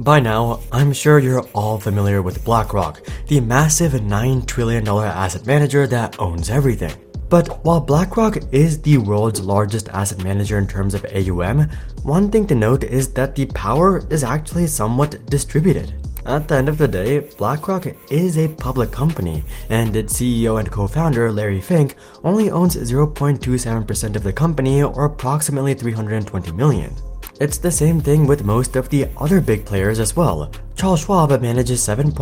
By now, I'm sure you're all familiar with BlackRock, the massive $9 trillion asset manager that owns everything. But while BlackRock is the world's largest asset manager in terms of AUM, one thing to note is that the power is actually somewhat distributed. At the end of the day, BlackRock is a public company, and its CEO and co-founder Larry Fink only owns 0.27% of the company, or approximately $320 million. It's the same thing with most of the other big players as well. Charles Schwab manages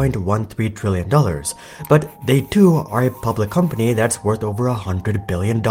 $7.13 trillion, but they too are a public company that's worth over $100 billion.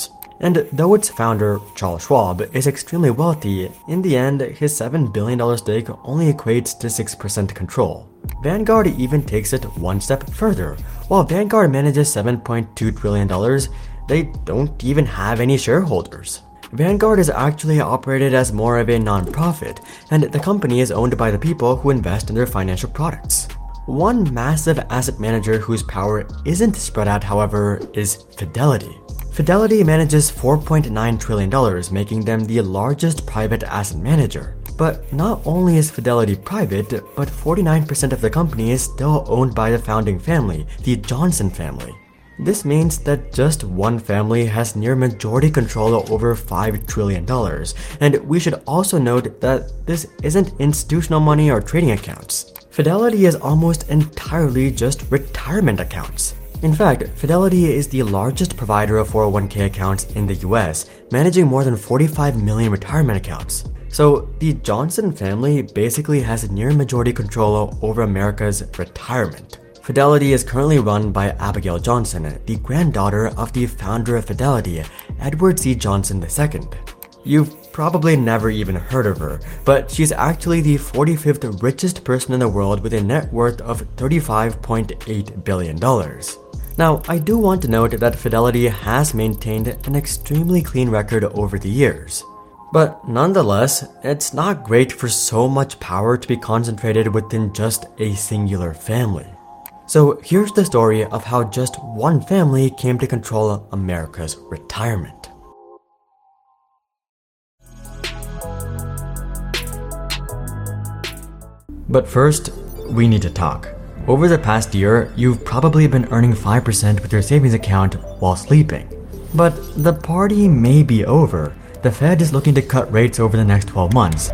And though its founder, Charles Schwab, is extremely wealthy, in the end, his $7 billion stake only equates to 6% control. Vanguard even takes it one step further. While Vanguard manages $7.2 trillion, they don't even have any shareholders. Vanguard is actually operated as more of a non-profit, and the company is owned by the people who invest in their financial products. One massive asset manager whose power isn't spread out, however, is Fidelity. Fidelity manages $4.9 trillion, making them the largest private asset manager. But not only is Fidelity private, but 49% of the company is still owned by the founding family, the Johnson family. This means that just one family has near majority control over $5 trillion, and we should also note that this isn't institutional money or trading accounts. Fidelity is almost entirely just retirement accounts. In fact, Fidelity is the largest provider of 401k accounts in the US, managing more than 45 million retirement accounts. So the Johnson family basically has near majority control over America's retirement. Fidelity is currently run by Abigail Johnson, the granddaughter of the founder of Fidelity, Edward C. Johnson II. You've probably never even heard of her, but she's actually the 45th richest person in the world with a net worth of $35.8 billion. Now, I do want to note that Fidelity has maintained an extremely clean record over the years. But nonetheless, it's not great for so much power to be concentrated within just a singular family. So here's the story of how just one family came to control America's retirement. But first, we need to talk. Over the past year, you've probably been earning 5% with your savings account while sleeping. But the party may be over. The Fed is looking to cut rates over the next 12 months.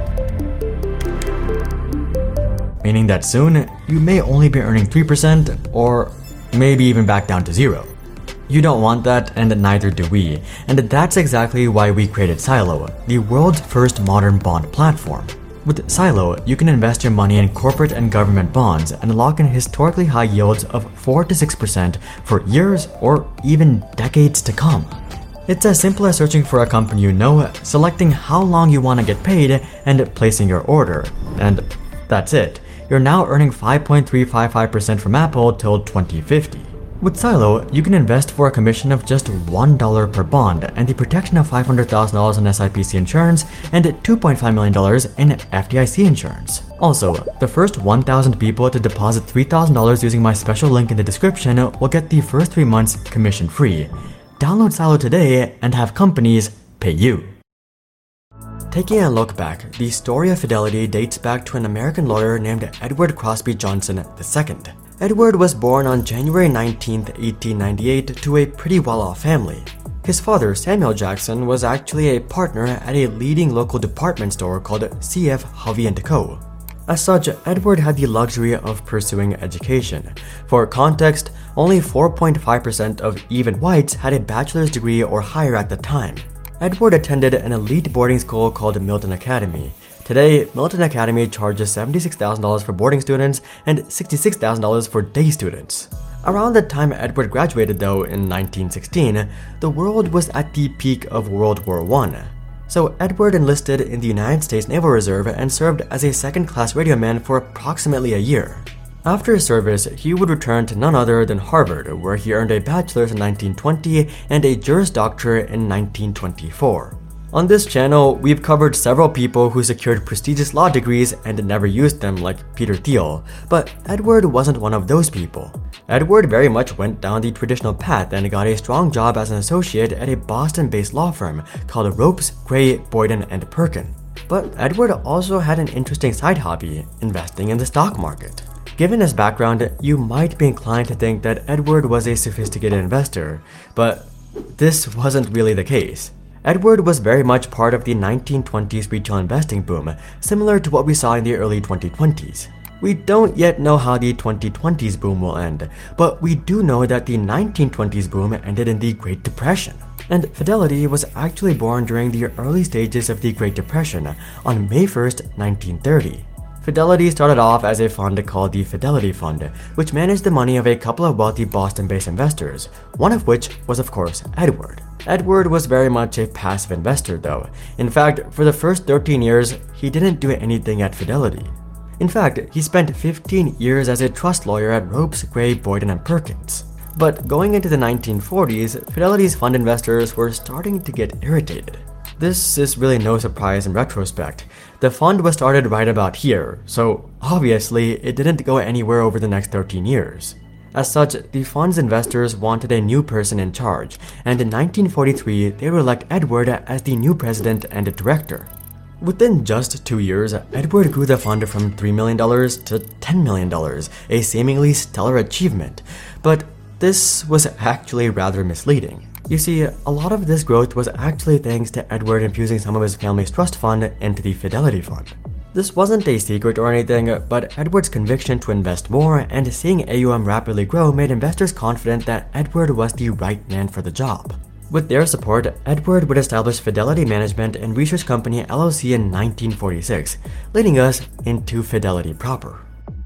Meaning that soon, you may only be earning 3% or maybe even back down to zero. You don't want that, and neither do we, and that's exactly why we created Silo, the world's first modern bond platform. With Silo, you can invest your money in corporate and government bonds and lock in historically high yields of 4 to 6% for years or even decades to come. It's as simple as searching for a company you know, selecting how long you want to get paid, and placing your order. And that's it. You're now earning 5.355% from Apple till 2050. With Silo, you can invest for a commission of just $1 per bond and the protection of $500,000 in SIPC insurance and $2.5 million in FDIC insurance. Also, the first 1,000 people to deposit $3,000 using my special link in the description will get the first 3 months commission-free. Download Silo today and have companies pay you. Taking a look back, the story of Fidelity dates back to an American lawyer named Edward Crosby Johnson II. Edward was born on January 19, 1898 to a pretty well-off family. His father, Samuel Jackson, was actually a partner at a leading local department store called C.F. Hovey & Co. As such, Edward had the luxury of pursuing education. For context, only 4.5% of even whites had a bachelor's degree or higher at the time. Edward attended an elite boarding school called Milton Academy. Today, Milton Academy charges $76,000 for boarding students and $66,000 for day students. Around the time Edward graduated, though, in 1916, the world was at the peak of World War I. So Edward enlisted in the United States Naval Reserve and served as a second-class radioman for approximately a year. After his service, he would return to none other than Harvard, where he earned a bachelor's in 1920 and a Juris Doctor in 1924. On this channel, we've covered several people who secured prestigious law degrees and never used them, like Peter Thiel, but Edward wasn't one of those people. Edward very much went down the traditional path and got a strong job as an associate at a Boston-based law firm called Ropes, Gray, Boyden & Perkin. But Edward also had an interesting side hobby, investing in the stock market. Given his background, you might be inclined to think that Edward was a sophisticated investor, but this wasn't really the case. Edward was very much part of the 1920s retail investing boom, similar to what we saw in the early 2020s. We don't yet know how the 2020s boom will end, but we do know that the 1920s boom ended in the Great Depression. And Fidelity was actually born during the early stages of the Great Depression on May 1st, 1930. Fidelity started off as a fund called the Fidelity Fund, which managed the money of a couple of wealthy Boston-based investors, one of which was of course Edward. Edward was very much a passive investor though. In fact, for the first 13 years, he didn't do anything at Fidelity. In fact, he spent 15 years as a trust lawyer at Ropes, Gray, Boyden & Perkins. But going into the 1940s, Fidelity's fund investors were starting to get irritated. This is really no surprise in retrospect. The fund was started right about here, so obviously it didn't go anywhere over the next 13 years. As such, the fund's investors wanted a new person in charge, and in 1943 they would elect Edward as the new president and director. Within just 2 years, Edward grew the fund from $3 million to $10 million, a seemingly stellar achievement, but this was actually rather misleading. You see, a lot of this growth was actually thanks to Edward infusing some of his family's trust fund into the Fidelity Fund. This wasn't a secret or anything, but Edward's conviction to invest more and seeing AUM rapidly grow made investors confident that Edward was the right man for the job. With their support, Edward would establish Fidelity Management and Research Company LLC in 1946, leading us into Fidelity proper.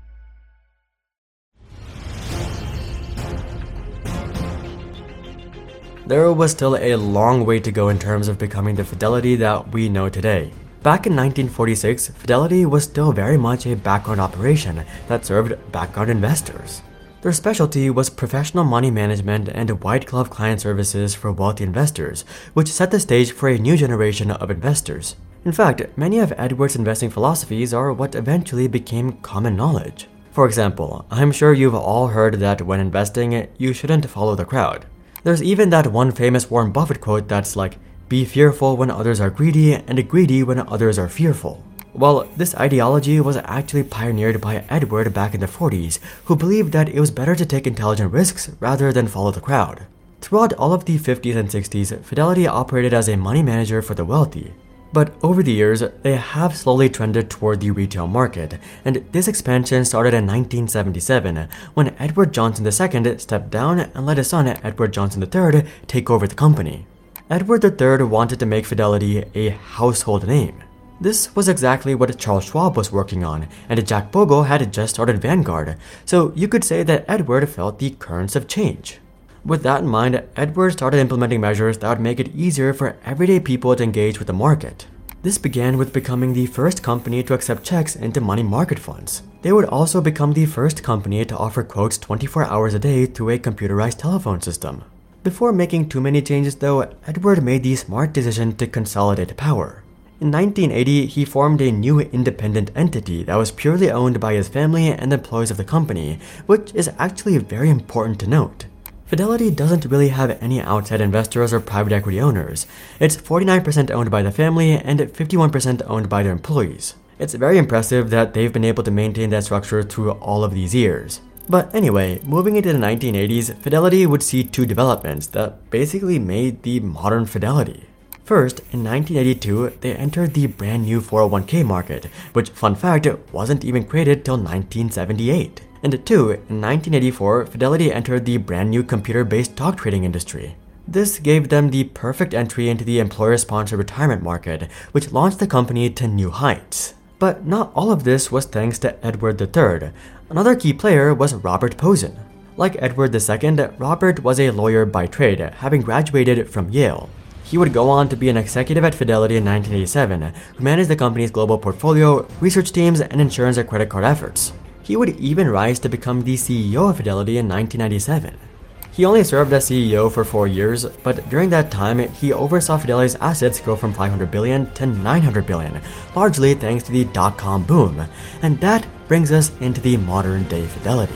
There was still a long way to go in terms of becoming the Fidelity that we know today. Back in 1946, Fidelity was still very much a background operation that served background investors. Their specialty was professional money management and white-glove client services for wealthy investors, which set the stage for a new generation of investors. In fact, many of Edward's investing philosophies are what eventually became common knowledge. For example, I'm sure you've all heard that when investing, you shouldn't follow the crowd. There's even that one famous Warren Buffett quote that's like, "Be fearful when others are greedy, and greedy when others are fearful." Well, this ideology was actually pioneered by Edward back in the 40s, who believed that it was better to take intelligent risks rather than follow the crowd. Throughout all of the 50s and 60s, Fidelity operated as a money manager for the wealthy. But over the years, they have slowly trended toward the retail market, and this expansion started in 1977 when Edward Johnson II stepped down and let his son Edward Johnson III take over the company. Edward III wanted to make Fidelity a household name. This was exactly what Charles Schwab was working on, and Jack Bogle had just started Vanguard, so you could say that Edward felt the currents of change. With that in mind, Edward started implementing measures that would make it easier for everyday people to engage with the market. This began with becoming the first company to accept checks into money market funds. They would also become the first company to offer quotes 24 hours a day through a computerized telephone system. Before making too many changes though, Edward made the smart decision to consolidate power. In 1980, he formed a new independent entity that was purely owned by his family and employees of the company, which is actually very important to note. Fidelity doesn't really have any outside investors or private equity owners. It's 49% owned by the family and 51% owned by their employees. It's very impressive that they've been able to maintain that structure through all of these years. But anyway, moving into the 1980s, Fidelity would see two developments that basically made the modern Fidelity. First, in 1982, they entered the brand new 401k market, which, fun fact, wasn't even created till 1978. And two, in 1984, Fidelity entered the brand new computer-based stock trading industry. This gave them the perfect entry into the employer-sponsored retirement market, which launched the company to new heights. But not all of this was thanks to Edward III. Another key player was Robert Posen. Like Edward II, Robert was a lawyer by trade, having graduated from Yale. He would go on to be an executive at Fidelity in 1987, who managed the company's global portfolio, research teams, and insurance and credit card efforts. He would even rise to become the CEO of Fidelity in 1997. He only served as CEO for 4 years, but during that time, he oversaw Fidelity's assets grow from $500 billion to $900 billion, largely thanks to the dot-com boom. And that brings us into the modern-day Fidelity.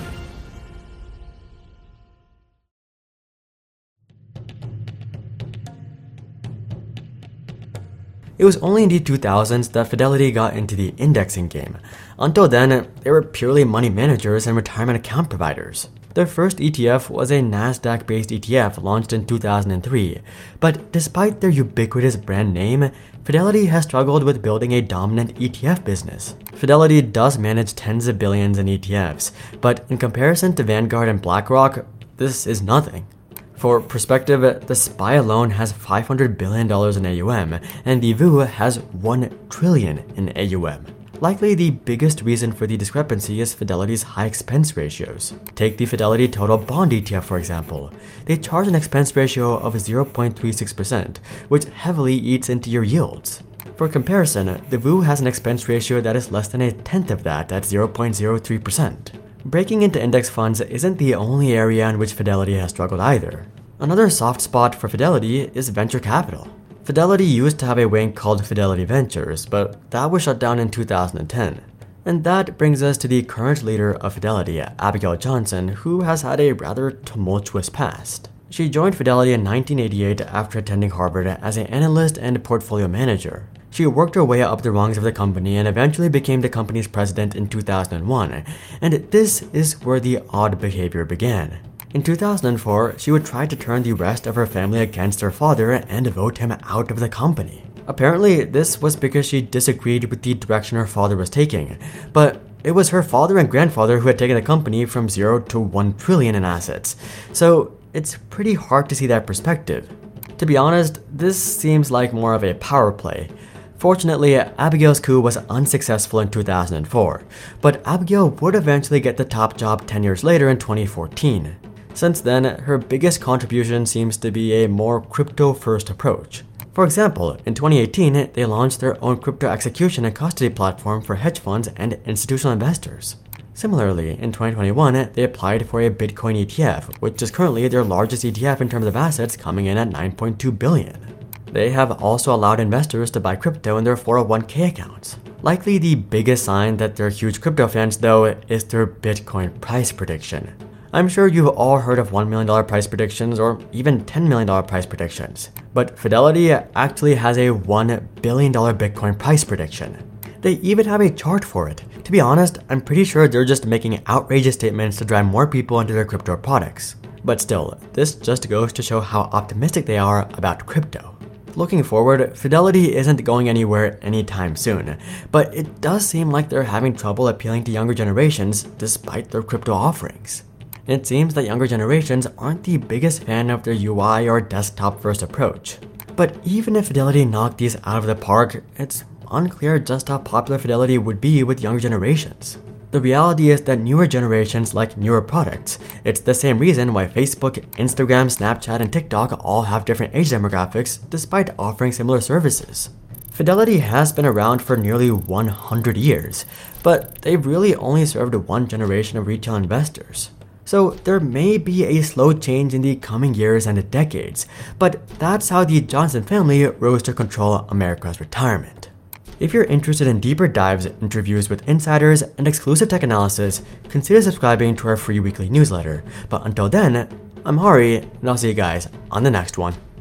It was only in the 2000s that Fidelity got into the indexing game. Until then, they were purely money managers and retirement account providers. Their first ETF was a NASDAQ-based ETF launched in 2003, but despite their ubiquitous brand name, Fidelity has struggled with building a dominant ETF business. Fidelity does manage tens of billions in ETFs, but in comparison to Vanguard and BlackRock, this is nothing. For perspective, the SPY alone has $500 billion in AUM, and the VOO has $1 trillion in AUM. Likely the biggest reason for the discrepancy is Fidelity's high expense ratios. Take the Fidelity Total Bond ETF for example. They charge an expense ratio of 0.36%, which heavily eats into your yields. For comparison, the VOO has an expense ratio that is less than a tenth of that at 0.03%. Breaking into index funds isn't the only area in which Fidelity has struggled either. Another soft spot for Fidelity is venture capital. Fidelity used to have a wing called Fidelity Ventures, but that was shut down in 2010. And that brings us to the current leader of Fidelity, Abigail Johnson, who has had a rather tumultuous past. She joined Fidelity in 1988 after attending Harvard as an analyst and portfolio manager. She worked her way up the rungs of the company and eventually became the company's president in 2001, and this is where the odd behavior began. In 2004, she would try to turn the rest of her family against her father and vote him out of the company. Apparently, this was because she disagreed with the direction her father was taking, but it was her father and grandfather who had taken the company from 0 to 1 trillion in assets, so it's pretty hard to see that perspective. To be honest, this seems like more of a power play. Fortunately, Abigail's coup was unsuccessful in 2004, but Abigail would eventually get the top job 10 years later in 2014. Since then, her biggest contribution seems to be a more crypto-first approach. For example, in 2018, they launched their own crypto execution and custody platform for hedge funds and institutional investors. Similarly, in 2021, they applied for a Bitcoin ETF, which is currently their largest ETF in terms of assets, coming in at $9.2 billion. They have also allowed investors to buy crypto in their 401k accounts. Likely the biggest sign that they're huge crypto fans, though, is their Bitcoin price prediction. I'm sure you've all heard of $1 million price predictions or even $10 million price predictions, but Fidelity actually has a $1 billion Bitcoin price prediction. They even have a chart for it. To be honest, I'm pretty sure they're just making outrageous statements to drive more people into their crypto products. But still, this just goes to show how optimistic they are about crypto. Looking forward, Fidelity isn't going anywhere anytime soon, but it does seem like they're having trouble appealing to younger generations despite their crypto offerings. It seems that younger generations aren't the biggest fan of their UI or desktop-first approach. But even if Fidelity knocked these out of the park, it's unclear just how popular Fidelity would be with younger generations. The reality is that newer generations like newer products. It's the same reason why Facebook, Instagram, Snapchat, and TikTok all have different age demographics despite offering similar services. Fidelity has been around for nearly 100 years, but they've really only served one generation of retail investors. So there may be a slow change in the coming years and decades, but that's how the Johnson family rose to control America's retirement. If you're interested in deeper dives, interviews with insiders, and exclusive tech analysis, consider subscribing to our free weekly newsletter. But until then, I'm Hari, and I'll see you guys on the next one.